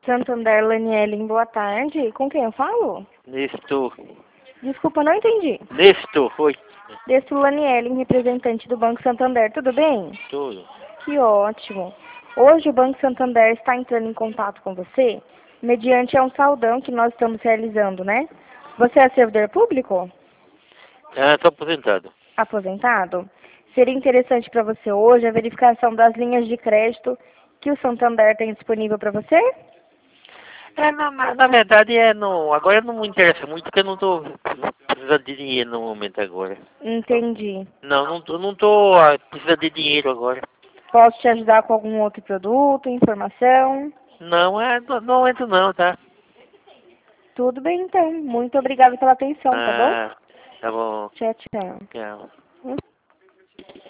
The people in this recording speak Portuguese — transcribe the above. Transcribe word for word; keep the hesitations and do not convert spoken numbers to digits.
Santander, Lanielen, boa tarde. Com quem eu falo? Nestor. Desculpa, não entendi. Nestor, oi. Desto Lanielen, representante do Banco Santander, tudo bem? Tudo. Que ótimo. Hoje o Banco Santander está entrando em contato com você, mediante a um saldão que nós estamos realizando, né? Você é servidor público? Ah, tô aposentado. Aposentado? Seria interessante para você hoje a verificação das linhas de crédito que o Santander tem disponível para você? É, na, na, na verdade, é no, agora não me interessa muito, porque eu não tô precisando de dinheiro no momento agora. Entendi. Não, não tô, não tô ah, precisando de dinheiro agora. Posso te ajudar com algum outro produto, informação? Não, é, não, não entro não, tá? Tudo bem, então. Muito obrigada pela atenção, tá bom? Ah, tá bom. Tchau, tchau. Tchau.